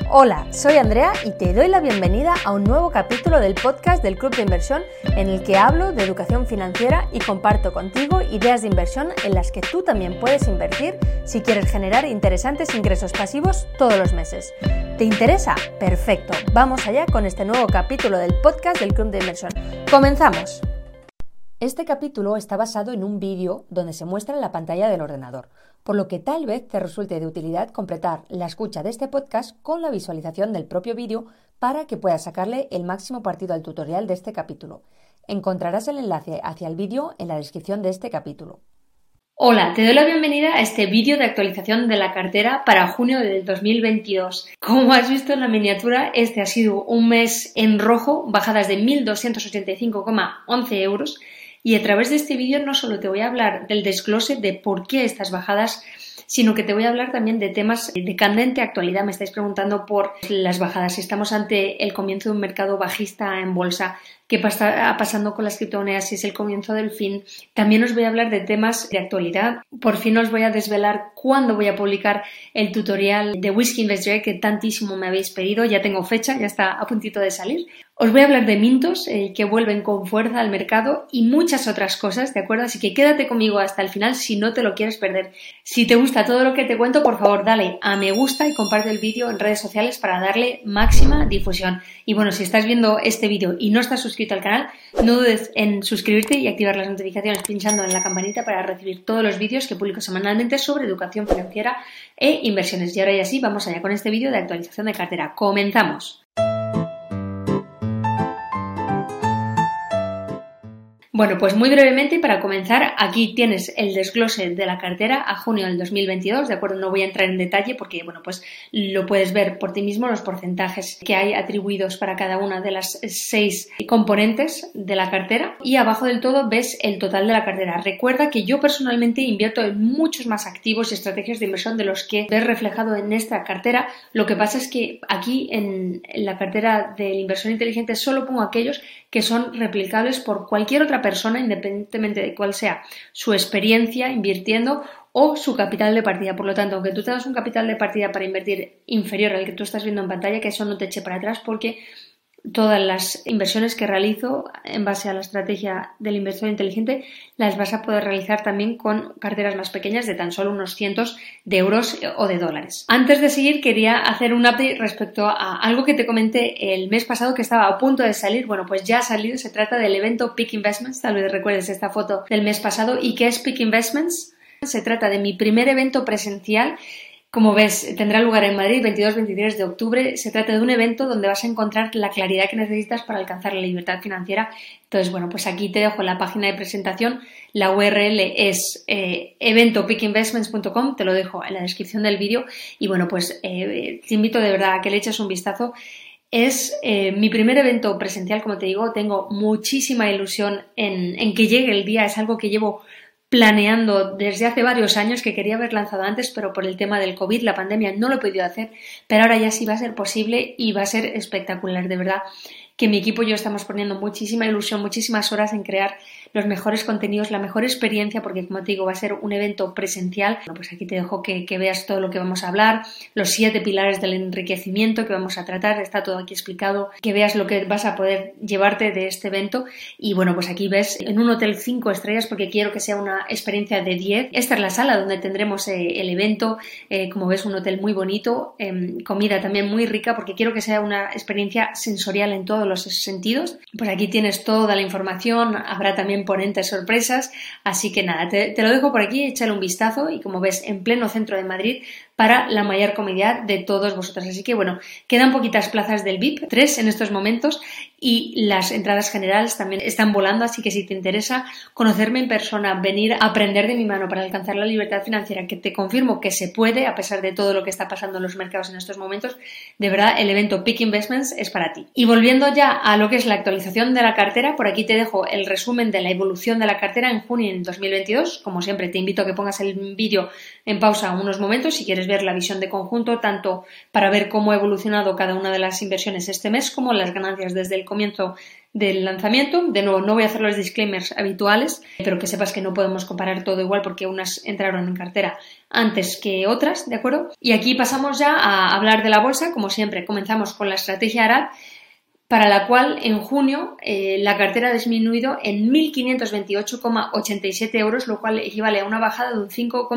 Hola, soy Andrea y te doy la bienvenida a un nuevo capítulo del podcast del Club de Inversión en el que hablo de educación financiera y comparto contigo ideas de inversión en las que tú también puedes invertir si quieres generar interesantes ingresos pasivos todos los meses. ¿Te interesa? Perfecto, vamos allá con este nuevo capítulo del podcast del Club de Inversión. ¡Comenzamos! Este capítulo está basado en un vídeo donde se muestra en la pantalla del ordenador, por lo que tal vez te resulte de utilidad completar la escucha de este podcast con la visualización del propio vídeo para que puedas sacarle el máximo partido al tutorial de este capítulo. Encontrarás el enlace hacia el vídeo en la descripción de este capítulo. Hola, te doy la bienvenida a este vídeo de actualización de la cartera para junio del 2022. Como has visto en la miniatura, este ha sido un mes en rojo, bajadas de 1.285,11 euros. Y a través de este vídeo no solo te voy a hablar del desglose de por qué estas bajadas, sino que te voy a hablar también de temas de candente actualidad. Me estáis preguntando por las bajadas. Si estamos ante el comienzo de un mercado bajista en bolsa, qué está pasando con las criptomonedas, si es el comienzo del fin. También os voy a hablar de temas de actualidad. Por fin os voy a desvelar cuándo voy a publicar el tutorial de Whisky Invest Direct que tantísimo me habéis pedido. Ya tengo fecha, ya está a puntito de salir. Os voy a hablar de Mintos, que vuelven con fuerza al mercado y muchas otras cosas, ¿de acuerdo? Así que quédate conmigo hasta el final si no te lo quieres perder. Si te gusta todo lo que te cuento, por favor, dale a me gusta y comparte el vídeo en redes sociales para darle máxima difusión. Y bueno, si estás viendo este vídeo y no estás suscrito al canal, no dudes en suscribirte y activar las notificaciones pinchando en la campanita para recibir todos los vídeos que publico semanalmente sobre educación financiera e inversiones. Y ahora ya sí, vamos allá con este vídeo de actualización de cartera. ¡Comenzamos! Bueno, pues muy brevemente para comenzar, aquí tienes el desglose de la cartera a junio del 2022, ¿de acuerdo? No voy a entrar en detalle porque, bueno, pues lo puedes ver por ti mismo, los porcentajes que hay atribuidos para cada una de las 6 componentes de la cartera y abajo del todo ves el total de la cartera. Recuerda que yo personalmente invierto en muchos más activos y estrategias de inversión de los que ves reflejado en esta cartera. Lo que pasa es que aquí en la cartera de la inversión inteligente solo pongo aquellos que son replicables por cualquier otra persona, independientemente de cuál sea su experiencia invirtiendo o su capital de partida. Por lo tanto, aunque tú tengas un capital de partida para invertir inferior al que tú estás viendo en pantalla, que eso no te eche para atrás porque todas las inversiones que realizo en base a la estrategia del inversor inteligente las vas a poder realizar también con carteras más pequeñas de tan solo unos cientos de euros o de dólares. Antes de seguir quería hacer un update respecto a algo que te comenté el mes pasado que estaba a punto de salir. Bueno, pues ya ha salido, se trata del evento Peak Investments, tal vez recuerdes esta foto del mes pasado. ¿Y qué es Peak Investments? Se trata de mi primer evento presencial. Como ves, tendrá lugar en Madrid 22-23 de octubre. Se trata de un evento donde vas a encontrar la claridad que necesitas para alcanzar la libertad financiera. Entonces, bueno, pues aquí te dejo la página de presentación. La URL es eventopeakinvestments.com, te lo dejo en la descripción del vídeo. Y bueno, pues te invito de verdad a que le eches un vistazo. Es mi primer evento presencial, como te digo. Tengo muchísima ilusión en que llegue el día. Es algo que llevo planeando desde hace varios años, que quería haber lanzado antes, pero por el tema del COVID, la pandemia, no lo he podido hacer, pero ahora ya sí va a ser posible y va a ser espectacular, de verdad, que mi equipo y yo estamos poniendo muchísima ilusión, muchísimas horas en crear los mejores contenidos, la mejor experiencia, porque como te digo, va a ser un evento presencial. Bueno, pues aquí te dejo que veas todo lo que vamos a hablar, los 7 pilares del enriquecimiento que vamos a tratar, está todo aquí explicado, que veas lo que vas a poder llevarte de este evento. Y bueno, pues aquí ves en un hotel 5 estrellas porque quiero que sea una experiencia de 10. Esta es la sala donde tendremos el evento, como ves, un hotel muy bonito, comida también muy rica porque quiero que sea una experiencia sensorial en todos los sentidos. Pues aquí tienes toda la información, habrá también ponentes sorpresas, así que nada, te lo dejo por aquí, échale un vistazo y como ves, en pleno centro de Madrid para la mayor comodidad de todos vosotros. Así que bueno, quedan poquitas plazas del VIP, 3 en estos momentos y las entradas generales también están volando, así que si te interesa conocerme en persona, venir a aprender de mi mano para alcanzar la libertad financiera, que te confirmo que se puede a pesar de todo lo que está pasando en los mercados en estos momentos, de verdad el evento Peak Investments es para ti. Y volviendo ya a lo que es la actualización de la cartera, por aquí te dejo el resumen de la evolución de la cartera en junio del 2022. Como siempre te invito a que pongas el vídeo en pausa unos momentos si quieres ver la visión de conjunto, tanto para ver cómo ha evolucionado cada una de las inversiones este mes como las ganancias desde el comienzo del lanzamiento. De nuevo, no voy a hacer los disclaimers habituales, pero que sepas que no podemos comparar todo igual porque unas entraron en cartera antes que otras, ¿de acuerdo? Y aquí pasamos ya a hablar de la bolsa. Como siempre, comenzamos con la estrategia ARAL, para la cual en junio la cartera ha disminuido en 1.528,87 euros, lo cual equivale a una bajada de un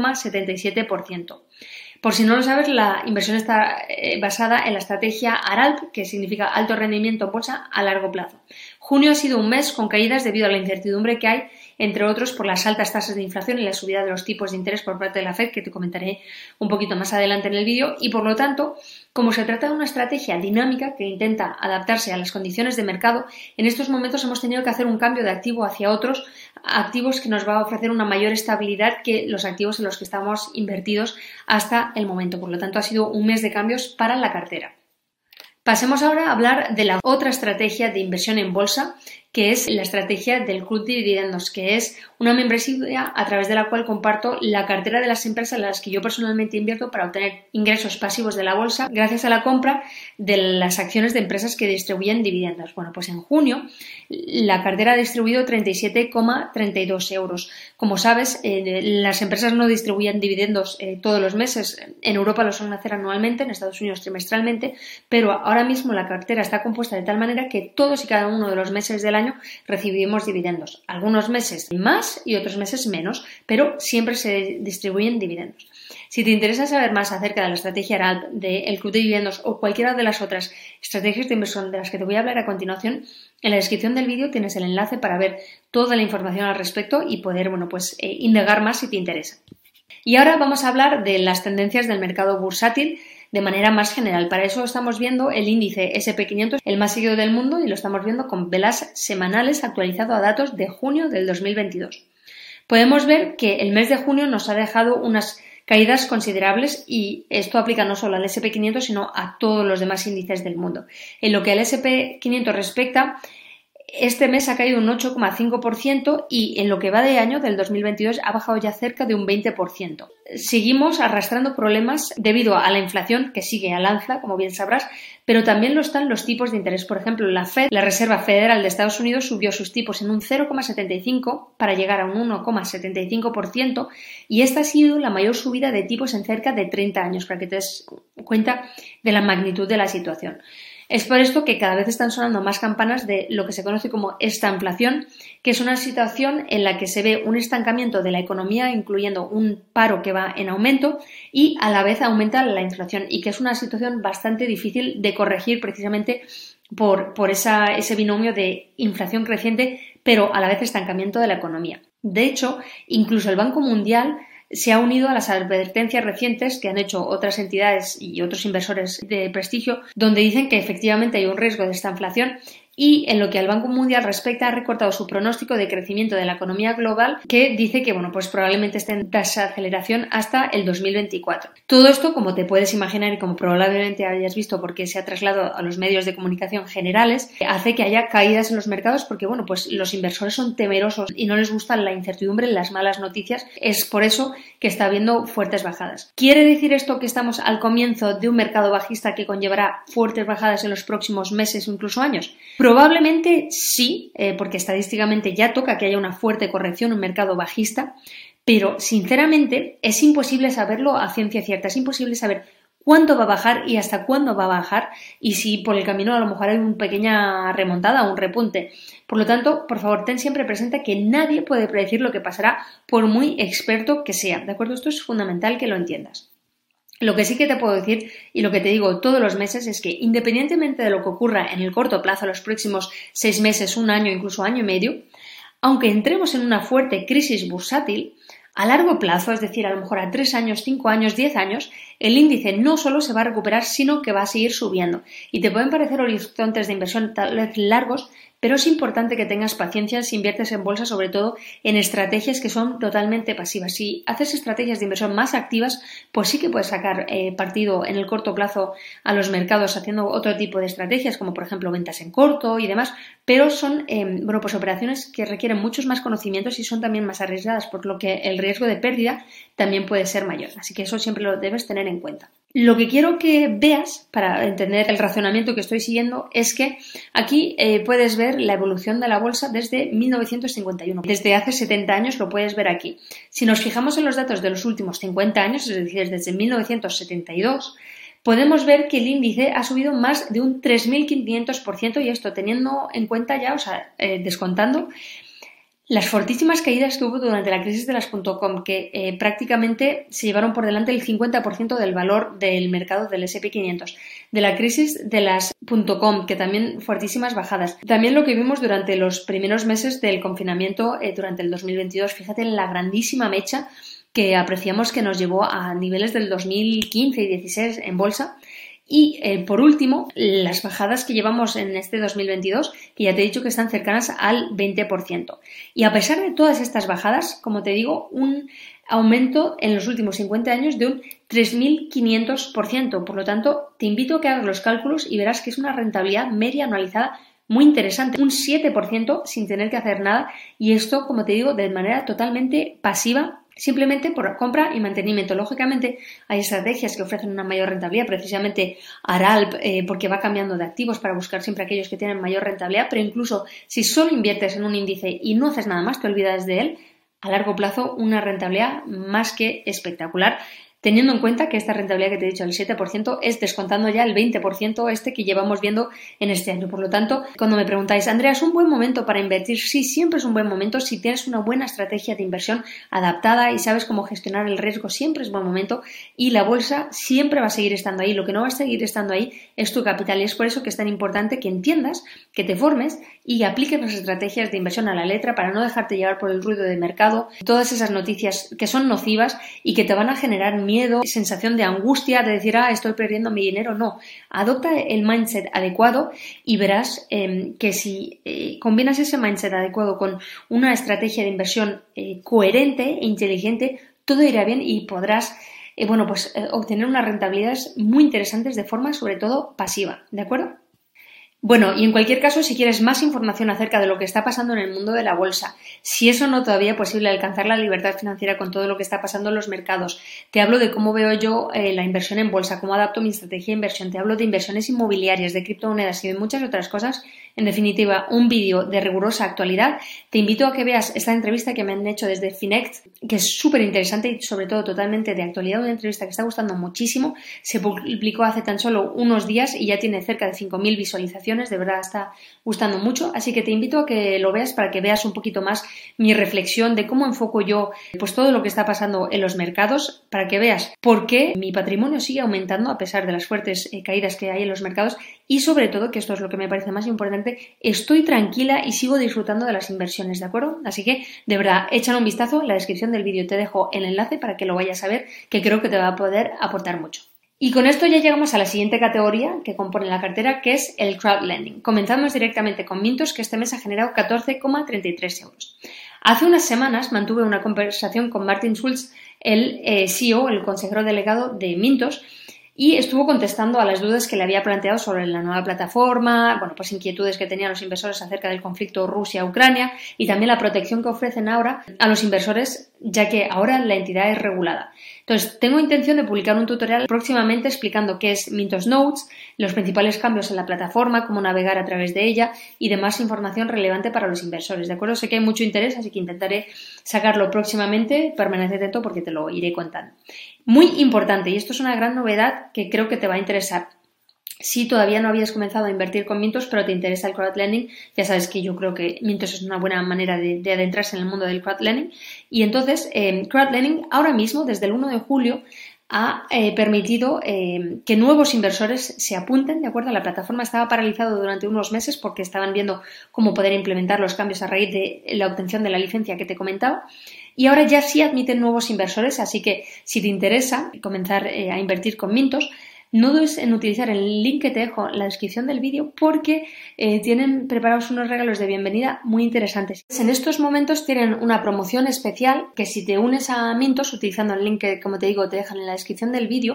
5,77%. Por si no lo sabes, la inversión está basada en la estrategia ARALP, que significa alto rendimiento en bolsa a largo plazo. Junio ha sido un mes con caídas debido a la incertidumbre que hay, entre otros por las altas tasas de inflación y la subida de los tipos de interés por parte de la Fed, que te comentaré un poquito más adelante en el vídeo, y por lo tanto, como se trata de una estrategia dinámica que intenta adaptarse a las condiciones de mercado, en estos momentos hemos tenido que hacer un cambio de activo hacia otros activos que nos va a ofrecer una mayor estabilidad que los activos en los que estamos invertidos hasta el momento. Por lo tanto, ha sido un mes de cambios para la cartera. Pasemos ahora a hablar de la otra estrategia de inversión en bolsa, que es la estrategia del Club de Dividendos, que es una membresía a través de la cual comparto la cartera de las empresas en las que yo personalmente invierto para obtener ingresos pasivos de la bolsa gracias a la compra de las acciones de empresas que distribuyen dividendos. Bueno, pues en junio la cartera ha distribuido 37,32 euros. Como sabes, las empresas no distribuyen dividendos todos los meses. En Europa lo suelen hacer anualmente, en Estados Unidos trimestralmente, pero ahora mismo la cartera está compuesta de tal manera que todos y cada uno de los meses del año recibimos dividendos. Algunos meses más y otros meses menos, pero siempre se distribuyen dividendos. Si te interesa saber más acerca de la estrategia ARALP, del Club de Dividendos o cualquiera de las otras estrategias de inversión de las que te voy a hablar a continuación, en la descripción del vídeo tienes el enlace para ver toda la información al respecto y poder, indagar más si te interesa. Y ahora vamos a hablar de las tendencias del mercado bursátil de manera más general. Para eso estamos viendo el índice S&P 500, el más seguido del mundo, y lo estamos viendo con velas semanales actualizado a datos de junio del 2022. Podemos ver que el mes de junio nos ha dejado unas caídas considerables y esto aplica no solo al S&P 500 sino a todos los demás índices del mundo. En lo que al S&P 500 respecta, este mes ha caído un 8,5% y en lo que va de año, del 2022, ha bajado ya cerca de un 20%. Seguimos arrastrando problemas debido a la inflación, que sigue al alza, como bien sabrás, pero también lo están los tipos de interés. Por ejemplo, la Fed, la Reserva Federal de Estados Unidos, subió sus tipos en un 0,75% para llegar a un 1,75% y esta ha sido la mayor subida de tipos en cerca de 30 años, para que te des cuenta de la magnitud de la situación. Es por esto que cada vez están sonando más campanas de lo que se conoce como estanflación, que es una situación en la que se ve un estancamiento de la economía, incluyendo un paro que va en aumento y a la vez aumenta la inflación, y que es una situación bastante difícil de corregir precisamente por ese binomio de inflación creciente, pero a la vez estancamiento de la economía. De hecho, incluso el Banco Mundial se ha unido a las advertencias recientes que han hecho otras entidades y otros inversores de prestigio, donde dicen que efectivamente hay un riesgo de estanflación, y en lo que al Banco Mundial respecta ha recortado su pronóstico de crecimiento de la economía global, que dice que probablemente esté en desaceleración hasta el 2024. Todo esto, como te puedes imaginar y como probablemente hayas visto porque se ha trasladado a los medios de comunicación generales, hace que haya caídas en los mercados porque los inversores son temerosos y no les gusta la incertidumbre, las malas noticias. Es por eso que está habiendo fuertes bajadas. ¿Quiere decir esto que estamos al comienzo de un mercado bajista que conllevará fuertes bajadas en los próximos meses o incluso años? Probablemente sí, porque estadísticamente ya toca que haya una fuerte corrección en un mercado bajista, pero sinceramente es imposible saberlo a ciencia cierta, es imposible saber cuánto va a bajar y hasta cuándo va a bajar y si por el camino a lo mejor hay una pequeña remontada o un repunte. Por lo tanto, por favor, ten siempre presente que nadie puede predecir lo que pasará por muy experto que sea, ¿de acuerdo? Esto es fundamental que lo entiendas. Lo que sí que te puedo decir, y lo que te digo todos los meses, es que independientemente de lo que ocurra en el corto plazo, los próximos 6 meses, un año, incluso año y medio, aunque entremos en una fuerte crisis bursátil, a largo plazo, es decir, a lo mejor a 3 años, 5 años, 10 años, el índice no solo se va a recuperar, sino que va a seguir subiendo. Y te pueden parecer horizontes de inversión tal vez largos, pero es importante que tengas paciencia si inviertes en bolsa, sobre todo en estrategias que son totalmente pasivas. Si haces estrategias de inversión más activas, pues sí que puedes sacar partido en el corto plazo a los mercados haciendo otro tipo de estrategias, como por ejemplo ventas en corto y demás, pero son operaciones que requieren muchos más conocimientos y son también más arriesgadas, por lo que el riesgo de pérdida también puede ser mayor. Así que eso siempre lo debes tener en cuenta. Lo que quiero que veas para entender el razonamiento que estoy siguiendo es que aquí puedes ver la evolución de la bolsa desde 1951. Desde hace 70 años lo puedes ver aquí. Si nos fijamos en los datos de los últimos 50 años, es decir, desde 1972, podemos ver que el índice ha subido más de un 3.500% y esto teniendo en cuenta ya, descontando las fortísimas caídas que hubo durante la crisis de las .com, que prácticamente se llevaron por delante el 50% del valor del mercado del S&P 500. De la crisis de las .com, que también fuertísimas bajadas. También lo que vimos durante los primeros meses del confinamiento durante el 2022. Fíjate en la grandísima mecha que apreciamos que nos llevó a niveles del 2015 y 2016 en bolsa. Y por último, las bajadas que llevamos en este 2022, que ya te he dicho que están cercanas al 20%. Y a pesar de todas estas bajadas, como te digo, un aumento en los últimos 50 años de un 3.500%. Por lo tanto, te invito a que hagas los cálculos y verás que es una rentabilidad media anualizada muy interesante, un 7% sin tener que hacer nada. Y esto, como te digo, de manera totalmente pasiva, simplemente por compra y mantenimiento. Lógicamente hay estrategias que ofrecen una mayor rentabilidad, precisamente ARALP, porque va cambiando de activos para buscar siempre aquellos que tienen mayor rentabilidad, pero incluso si solo inviertes en un índice y no haces nada más, te olvidas de él, a largo plazo una rentabilidad más que espectacular, teniendo en cuenta que esta rentabilidad que te he dicho, el 7%, es descontando ya el 20% que llevamos viendo en este año. Por lo tanto, cuando me preguntáis, Andrea, ¿es un buen momento para invertir? Sí, siempre es un buen momento. Si tienes una buena estrategia de inversión adaptada y sabes cómo gestionar el riesgo, siempre es buen momento. Y la bolsa siempre va a seguir estando ahí. Lo que no va a seguir estando ahí es tu capital. Y es por eso que es tan importante que entiendas, que te formes y apliques las estrategias de inversión a la letra para no dejarte llevar por el ruido de mercado, todas esas noticias que son nocivas y que te van a generar miedo, sensación de angustia, de decir, estoy perdiendo mi dinero. No, adopta el mindset adecuado y verás que si combinas ese mindset adecuado con una estrategia de inversión coherente e inteligente, todo irá bien y podrás obtener unas rentabilidades muy interesantes de forma sobre todo pasiva, ¿de acuerdo? Bueno, y en cualquier caso, si quieres más información acerca de lo que está pasando en el mundo de la bolsa, si eso no todavía es posible alcanzar la libertad financiera con todo lo que está pasando en los mercados, te hablo de cómo veo yo la inversión en bolsa, cómo adapto mi estrategia de inversión, te hablo de inversiones inmobiliarias, de criptomonedas y de muchas otras cosas, en definitiva, un vídeo de rigurosa actualidad. Te invito a que veas esta entrevista que me han hecho desde Finect, que es súper interesante y sobre todo totalmente de actualidad, una entrevista que está gustando muchísimo, se publicó hace tan solo unos días y ya tiene cerca de 5.000 visualizaciones, de verdad está gustando mucho, así que te invito a que lo veas para que veas un poquito más mi reflexión de cómo enfoco yo pues todo lo que está pasando en los mercados, para que veas por qué mi patrimonio sigue aumentando a pesar de las fuertes caídas que hay en los mercados y sobre todo, que esto es lo que me parece más importante, estoy tranquila y sigo disfrutando de las inversiones, ¿de acuerdo? Así que, de verdad, échale un vistazo, en la descripción del vídeo te dejo el enlace para que lo vayas a ver, que creo que te va a poder aportar mucho. Y con esto ya llegamos a la siguiente categoría que compone la cartera, que es el crowdlending. Comenzamos directamente con Mintos, que este mes ha generado 14,33 euros. Hace unas semanas mantuve una conversación con Martin Schulz, el CEO, el consejero delegado de Mintos, y estuvo contestando a las dudas que le había planteado sobre la nueva plataforma, inquietudes que tenían los inversores acerca del conflicto Rusia-Ucrania y también la protección que ofrecen ahora a los inversores, ya que ahora la entidad es regulada. Entonces, tengo intención de publicar un tutorial próximamente explicando qué es Mintos Notes, los principales cambios en la plataforma, cómo navegar a través de ella y demás información relevante para los inversores, ¿de acuerdo? Sé que hay mucho interés, así que intentaré sacarlo próximamente, permanece atento porque te lo iré contando. Muy importante, y esto es una gran novedad que creo que te va a interesar. Si todavía no habías comenzado a invertir con Mintos, pero te interesa el crowdlending, ya sabes que yo creo que Mintos es una buena manera de adentrarse en el mundo del crowdlending. Y entonces, crowdlending ahora mismo, desde el 1 de julio, ha permitido que nuevos inversores se apunten, ¿de acuerdo? La plataforma estaba paralizada durante unos meses porque estaban viendo cómo poder implementar los cambios a raíz de la obtención de la licencia que te comentaba. Y ahora ya sí admiten nuevos inversores, así que si te interesa comenzar a invertir con Mintos, no dudes en utilizar el link que te dejo en la descripción del vídeo porque tienen preparados unos regalos de bienvenida muy interesantes. En estos momentos tienen una promoción especial que si te unes a Mintos utilizando el link que, como te digo, te dejan en la descripción del vídeo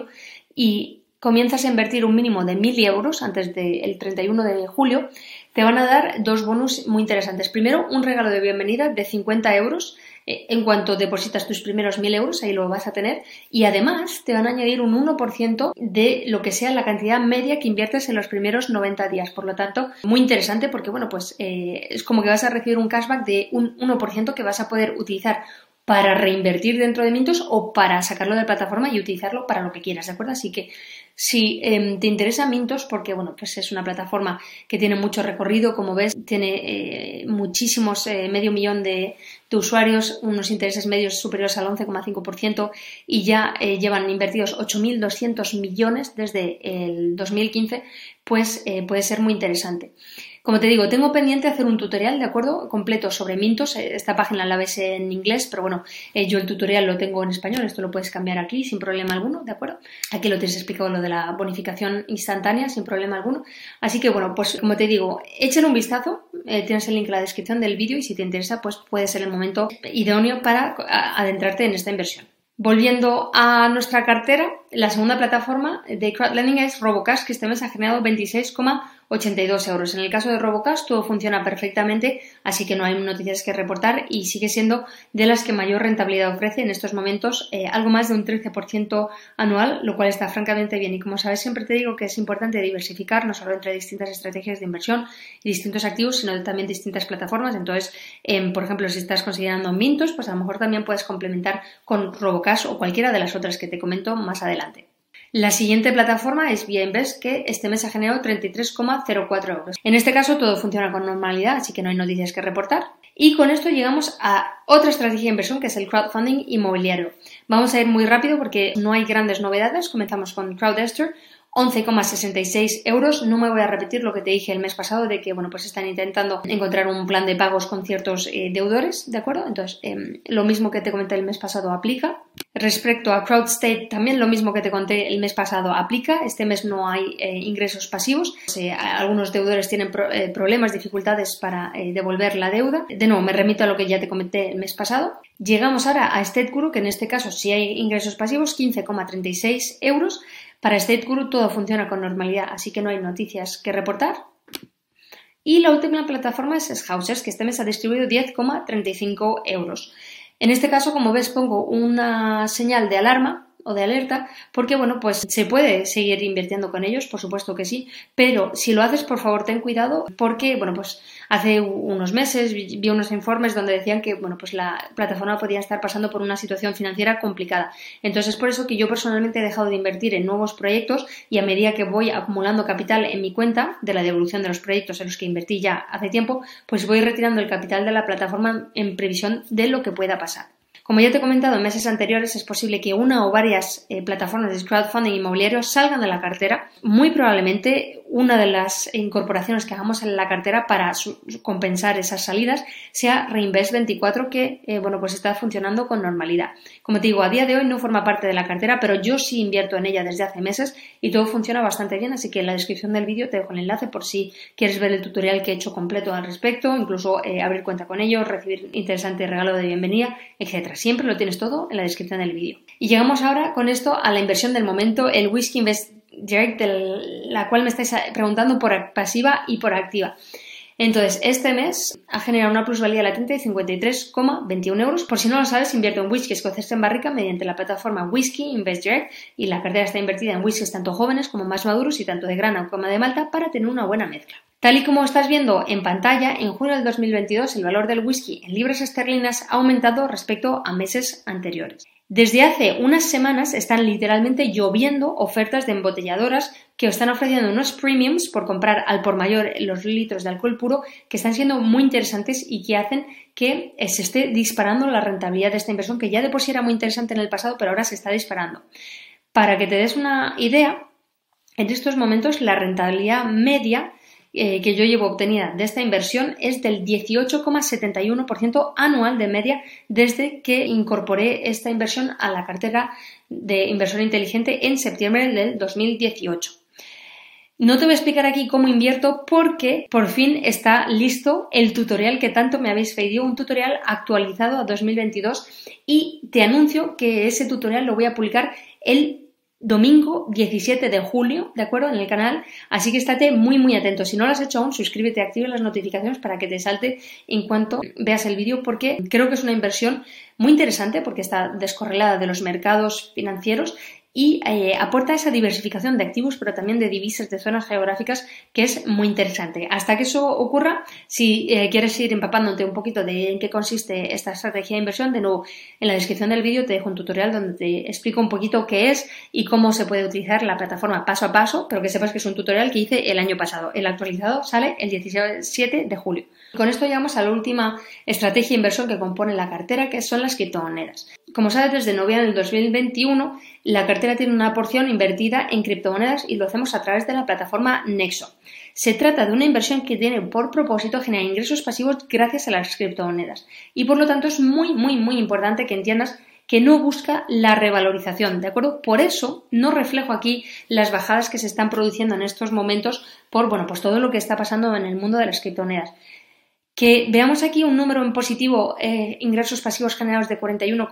y comienzas a invertir un mínimo de 1.000 euros antes del 31 de julio, te van a dar dos bonus muy interesantes. Primero, un regalo de bienvenida de 50 euros en cuanto depositas tus primeros 1.000 euros, ahí lo vas a tener, y además te van a añadir un 1% de lo que sea la cantidad media que inviertes en los primeros 90 días. Por lo tanto, muy interesante porque, bueno, pues es como que vas a recibir un cashback de un 1% que vas a poder utilizar para reinvertir dentro de Mintos o para sacarlo de la plataforma y utilizarlo para lo que quieras, ¿de acuerdo? Así que si te interesa Mintos, porque bueno, pues es una plataforma que tiene mucho recorrido, como ves, tiene muchísimos, 500.000 de usuarios, unos intereses medios superiores al 11,5% y ya llevan invertidos 8.200 millones desde el 2015, pues puede ser muy interesante. Como te digo, tengo pendiente hacer un tutorial, ¿de acuerdo? Completo sobre Mintos. Esta página la ves en inglés, pero bueno, yo el tutorial lo tengo en español. Esto lo puedes cambiar aquí sin problema alguno, ¿de acuerdo? Aquí lo tienes explicado lo de la bonificación instantánea sin problema alguno. Así que bueno, pues como te digo, échale un vistazo. Tienes el link en la descripción del vídeo y si te interesa, pues puede ser el momento idóneo para adentrarte en esta inversión. Volviendo a nuestra cartera, la segunda plataforma de crowdlending es Robocash, que este mes ha generado 26,82 euros. En el caso de Robocash todo funciona perfectamente, así que no hay noticias que reportar y sigue siendo de las que mayor rentabilidad ofrece en estos momentos, algo más de un 13% anual, lo cual está francamente bien. Y como sabes, siempre te digo que es importante diversificar, no solo entre distintas estrategias de inversión y distintos activos, sino también distintas plataformas. Entonces, por ejemplo, si estás considerando Mintos, pues a lo mejor también puedes complementar con Robocash o cualquiera de las otras que te comento más adelante. La siguiente plataforma es Via Invest, que este mes ha generado 33,04 euros. En este caso todo funciona con normalidad, así que no hay noticias que reportar. Y con esto llegamos a otra estrategia de inversión, que es el crowdfunding inmobiliario. Vamos a ir muy rápido porque no hay grandes novedades. Comenzamos con CrowdEster. 11,66 euros. No me voy a repetir lo que te dije el mes pasado de que, bueno, pues están intentando encontrar un plan de pagos con ciertos deudores, ¿de acuerdo? Entonces, lo mismo que te comenté el mes pasado aplica. Respecto a CrowdState, también lo mismo que te conté el mes pasado aplica. Este mes no hay ingresos pasivos. Algunos deudores tienen problemas, dificultades para devolver la deuda. De nuevo, me remito a lo que ya te comenté el mes pasado. Llegamos ahora a StateGuru, que en este caso sí hay ingresos pasivos, 15,36 euros. Para StateGuru todo funciona con normalidad, así que no hay noticias que reportar. Y la última plataforma es Shouzers, que este mes ha distribuido 10,35 euros. En este caso, como ves, pongo una señal de alarma o de alerta, porque bueno, pues se puede seguir invirtiendo con ellos, por supuesto que sí, pero si lo haces, por favor, ten cuidado, porque bueno, pues hace unos meses vi unos informes donde decían que bueno, pues la plataforma podía estar pasando por una situación financiera complicada. Entonces es por eso que yo personalmente he dejado de invertir en nuevos proyectos y a medida que voy acumulando capital en mi cuenta de la devolución de los proyectos en los que invertí ya hace tiempo, pues voy retirando el capital de la plataforma en previsión de lo que pueda pasar. Como ya te he comentado en meses anteriores, es posible que una o varias plataformas de crowdfunding inmobiliario salgan de la cartera. Muy probablemente una de las incorporaciones que hagamos en la cartera para compensar esas salidas sea Reinvest24, que bueno, pues está funcionando con normalidad. Como te digo, a día de hoy no forma parte de la cartera, pero yo sí invierto en ella desde hace meses y todo funciona bastante bien, así que en la descripción del vídeo te dejo el enlace por si quieres ver el tutorial que he hecho completo al respecto, incluso abrir cuenta con ellos, recibir interesante regalo de bienvenida, etc. Siempre lo tienes todo en la descripción del vídeo. Y llegamos ahora con esto a la inversión del momento, el Whisky Invest Direct, de la cual me estáis preguntando por pasiva y por activa. Entonces, este mes ha generado una plusvalía latente de 53,21 euros. Por si no lo sabes, invierto en whisky escocés en barrica mediante la plataforma Whisky Invest Direct y la cartera está invertida en whiskies tanto jóvenes como más maduros y tanto de grana como de malta para tener una buena mezcla. Tal y como estás viendo en pantalla, en junio del 2022 el valor del whisky en libras esterlinas ha aumentado respecto a meses anteriores. Desde hace unas semanas están literalmente lloviendo ofertas de embotelladoras que están ofreciendo unos premiums por comprar al por mayor los litros de alcohol puro que están siendo muy interesantes y que hacen que se esté disparando la rentabilidad de esta inversión, que ya de por sí era muy interesante en el pasado, pero ahora se está disparando. Para que te des una idea, en estos momentos la rentabilidad media que yo llevo obtenida de esta inversión es del 18,71% anual de media desde que incorporé esta inversión a la cartera de inversión inteligente en septiembre del 2018. No te voy a explicar aquí cómo invierto porque por fin está listo el tutorial que tanto me habéis pedido, un tutorial actualizado a 2022 y te anuncio que ese tutorial lo voy a publicar el domingo 17 de julio, ¿de acuerdo? En el canal, así que estate muy muy atento. Si no lo has hecho aún, suscríbete, activa las notificaciones para que te salte en cuanto veas el vídeo, porque creo que es una inversión muy interesante porque está descorrelada de los mercados financieros y aporta esa diversificación de activos, pero también de divisas, de zonas geográficas, que es muy interesante. Hasta que eso ocurra, si quieres ir empapándote un poquito de en qué consiste esta estrategia de inversión, de nuevo, en la descripción del vídeo te dejo un tutorial donde te explico un poquito qué es y cómo se puede utilizar la plataforma paso a paso, pero que sepas que es un tutorial que hice el año pasado. El actualizado sale el 17 de julio. Con esto llegamos a la última estrategia de inversión que compone la cartera, que son las criptomonedas. Como sabes, desde noviembre del 2021, la cartera tiene una porción invertida en criptomonedas y lo hacemos a través de la plataforma Nexo. Se trata de una inversión que tiene por propósito generar ingresos pasivos gracias a las criptomonedas y por lo tanto es muy importante que entiendas que no busca la revalorización, ¿de acuerdo? Por eso no reflejo aquí las bajadas que se están produciendo en estos momentos por, pues todo lo que está pasando en el mundo de las criptomonedas. Que veamos aquí un número en positivo, ingresos pasivos generados de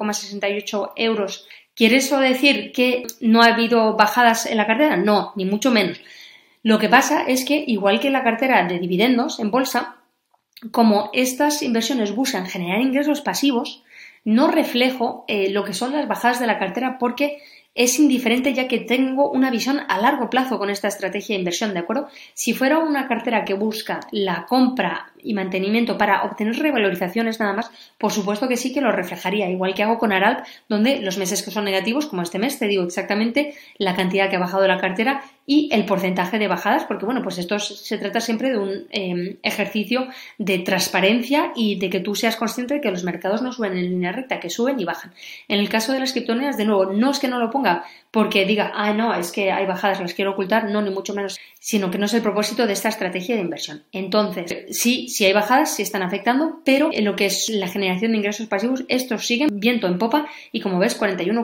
41,68 euros. ¿Quiere eso decir que no ha habido bajadas en la cartera? No, ni mucho menos. Lo que pasa es que, igual que en la cartera de dividendos en bolsa, como estas inversiones buscan generar ingresos pasivos, no reflejo lo que son las bajadas de la cartera porque es indiferente, ya que tengo una visión a largo plazo con esta estrategia de inversión, ¿de acuerdo? Si fuera una cartera que busca la compra y mantenimiento para obtener revalorizaciones nada más, por supuesto que sí que lo reflejaría, igual que hago con Aralp, donde los meses que son negativos, como este mes, te digo exactamente la cantidad que ha bajado la cartera y el porcentaje de bajadas, porque pues esto se trata siempre de un ejercicio de transparencia y de que tú seas consciente de que los mercados no suben en línea recta, que suben y bajan. En el caso de las criptomonedas, de nuevo, no es que no lo ponga porque diga, no, es que hay bajadas, las quiero ocultar, no, ni mucho menos, sino que no es el propósito de esta estrategia de inversión. Entonces, sí hay bajadas, sí están afectando, pero en lo que es la generación de ingresos pasivos, estos siguen viento en popa y como ves,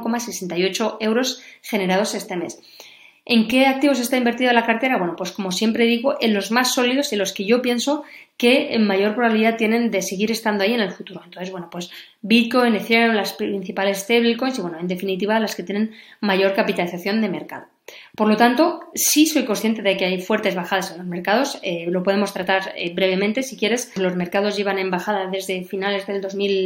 41,68 euros generados este mes. ¿En qué activos está invertida la cartera? Pues como siempre digo, en los más sólidos y los que yo pienso que en mayor probabilidad tienen de seguir estando ahí en el futuro. Entonces, pues Bitcoin, Ethereum, las principales stablecoins y en definitiva las que tienen mayor capitalización de mercado. Por lo tanto, sí soy consciente de que hay fuertes bajadas en los mercados, lo podemos tratar brevemente si quieres. Los mercados llevan en bajada desde finales del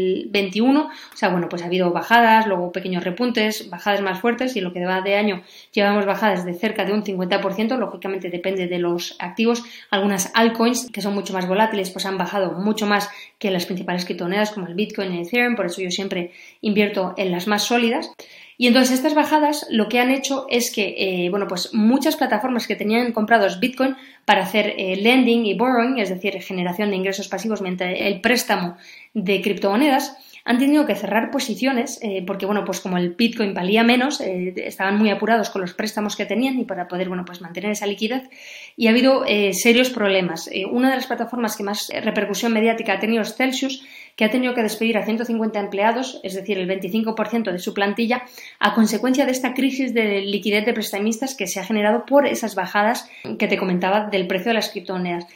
2021, pues ha habido bajadas, luego pequeños repuntes, bajadas más fuertes y lo que va de año llevamos bajadas de cerca de un 50%, lógicamente depende de los activos. Algunas altcoins que son mucho más volátiles pues han bajado mucho más que las principales criptomonedas como el Bitcoin y el Ethereum, por eso yo siempre invierto en las más sólidas. Y entonces estas bajadas lo que han hecho es que pues muchas plataformas que tenían comprados Bitcoin para hacer lending y borrowing, es decir, generación de ingresos pasivos mediante el préstamo de criptomonedas, han tenido que cerrar posiciones porque, pues como el Bitcoin valía menos, estaban muy apurados con los préstamos que tenían y para poder, pues mantener esa liquidez y ha habido serios problemas. Una de las plataformas que más repercusión mediática ha tenido es Celsius, que ha tenido que despedir a 150 empleados, es decir, el 25% de su plantilla, a consecuencia de esta crisis de liquidez de prestamistas que se ha generado por esas bajadas que te comentaba del precio de las criptomonedas.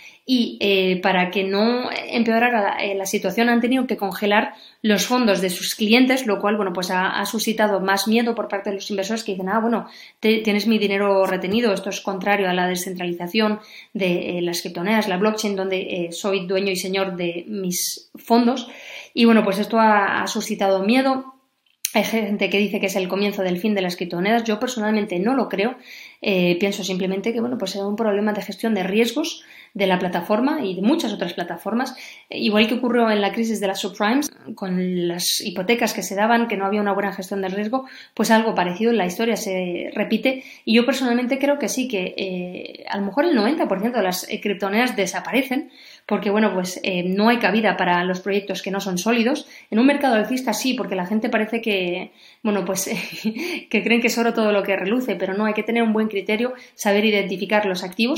Y para que no empeorara la situación han tenido que congelar los fondos de sus clientes, lo cual pues ha suscitado más miedo por parte de los inversores que dicen, tienes mi dinero retenido, esto es contrario a la descentralización de las criptomonedas, la blockchain, donde soy dueño y señor de mis fondos. Y pues esto ha suscitado miedo. Hay gente que dice que es el comienzo del fin de las criptomonedas. Yo personalmente no lo creo. Pienso simplemente que pues es un problema de gestión de riesgos de la plataforma y de muchas otras plataformas. Igual que ocurrió en la crisis de las subprimes, con las hipotecas que se daban, que no había una buena gestión del riesgo, pues algo parecido en la historia se repite. Y yo personalmente creo que sí, que a lo mejor el 90% de las criptomonedas desaparecen, porque no hay cabida para los proyectos que no son sólidos. En un mercado alcista sí, porque la gente parece que, que creen que es oro todo lo que reluce, pero no, hay que tener un buen criterio, saber identificar los activos.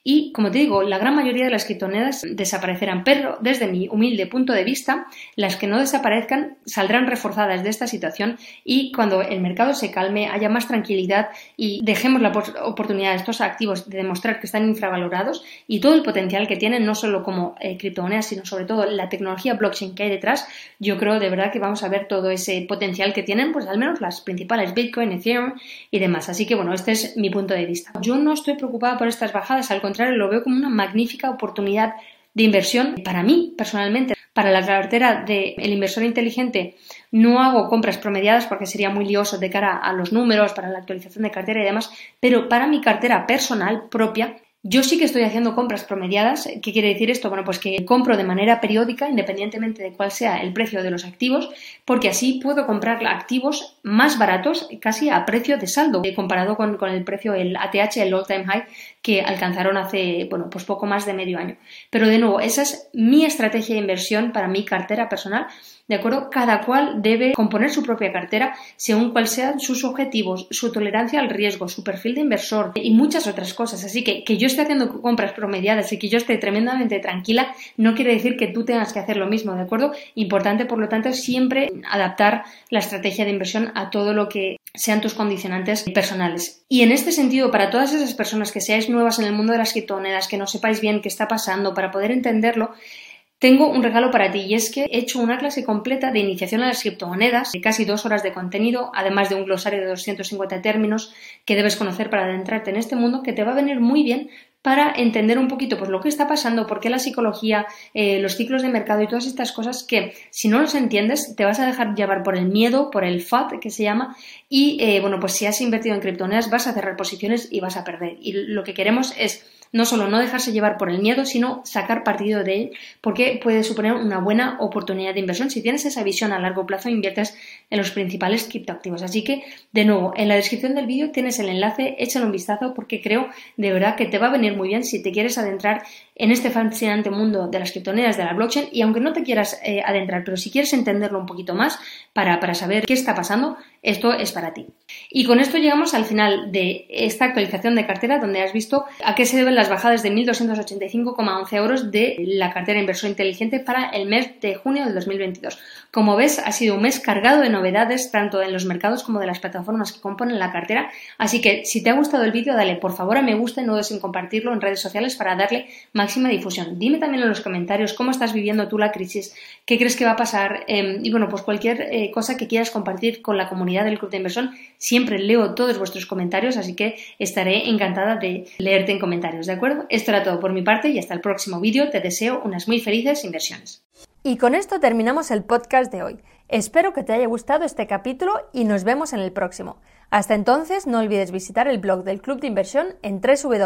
y, como te digo, la gran mayoría de las criptomonedas desaparecerán, pero desde mi humilde punto de vista, las que no desaparezcan saldrán reforzadas de esta situación y cuando el mercado se calme, haya más tranquilidad y dejemos la oportunidad a estos activos de demostrar que están infravalorados y todo el potencial que tienen, no solo como criptomonedas, sino sobre todo la tecnología blockchain que hay detrás, yo creo de verdad que vamos a ver todo ese potencial que tienen, pues al menos las principales Bitcoin, Ethereum y demás. Así que bueno, este es mi punto de vista. Yo no estoy preocupada por estas bajadas, al contrario, lo veo como una magnífica oportunidad de inversión para mí personalmente. Para la cartera del inversor inteligente no hago compras promediadas porque sería muy lioso de cara a los números, para la actualización de cartera y demás, pero para mi cartera personal propia yo sí que estoy haciendo compras promediadas. ¿Qué quiere decir esto? Bueno, pues que compro de manera periódica, independientemente de cuál sea el precio de los activos, porque así puedo comprar activos más baratos casi a precio de saldo, comparado con el precio, el ATH, el All Time High, que alcanzaron hace, bueno, pues poco más de medio año. Pero de nuevo, esa es mi estrategia de inversión para mi cartera personal. ¿De acuerdo? Cada cual debe componer su propia cartera según cuáles sean sus objetivos, su tolerancia al riesgo, su perfil de inversor y muchas otras cosas. Así que yo esté haciendo compras promediadas y que yo esté tremendamente tranquila no quiere decir que tú tengas que hacer lo mismo, ¿de acuerdo? Importante, por lo tanto, siempre adaptar la estrategia de inversión a todo lo que sean tus condicionantes personales. Y en este sentido, para todas esas personas que seáis nuevas en el mundo de las criptomonedas, que no sepáis bien qué está pasando, para poder entenderlo, tengo un regalo para ti y es que he hecho una clase completa de iniciación a las criptomonedas, de casi 2 horas de contenido, además de un glosario de 250 términos que debes conocer para adentrarte en este mundo, que te va a venir muy bien para entender un poquito pues lo que está pasando, por qué la psicología, los ciclos de mercado y todas estas cosas que si no los entiendes te vas a dejar llevar por el miedo, por el FUD que se llama y bueno, pues si has invertido en criptomonedas vas a cerrar posiciones y vas a perder. Y lo que queremos es no solo no dejarse llevar por el miedo, sino sacar partido de él, porque puede suponer una buena oportunidad de inversión. Si tienes esa visión a largo plazo, inviertes en los principales criptoactivos. Así que, de nuevo, en la descripción del vídeo tienes el enlace, échale un vistazo, porque creo de verdad que te va a venir muy bien si te quieres adentrar en este fascinante mundo de las criptomonedas, de la blockchain, y aunque no te quieras adentrar, pero si quieres entenderlo un poquito más para saber qué está pasando, esto es para ti. Y con esto llegamos al final de esta actualización de cartera, donde has visto a qué se deben las bajadas de 1.285,11 euros de la cartera inversor inteligente para el mes de junio del 2022. Como ves, ha sido un mes cargado de novedades, tanto en los mercados como de las plataformas que componen la cartera. Así que, si te ha gustado el vídeo, dale por favor a me gusta y no dudes en compartirlo en redes sociales para darle máxima difusión. Dime también en los comentarios cómo estás viviendo tú la crisis, qué crees que va a pasar y bueno, pues cualquier cosa que quieras compartir con la comunidad del Club de Inversión. Siempre leo todos vuestros comentarios, así que estaré encantada de leerte en comentarios, ¿de acuerdo? Esto era todo por mi parte y hasta el próximo vídeo. Te deseo unas muy felices inversiones. Y con esto terminamos el podcast de hoy. Espero que te haya gustado este capítulo y nos vemos en el próximo. Hasta entonces, no olvides visitar el blog del Club de Inversión en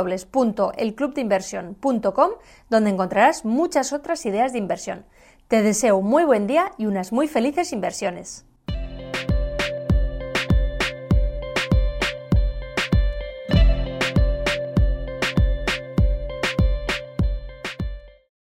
www.elclubdeinversion.com, donde encontrarás muchas otras ideas de inversión. Te deseo un muy buen día y unas muy felices inversiones.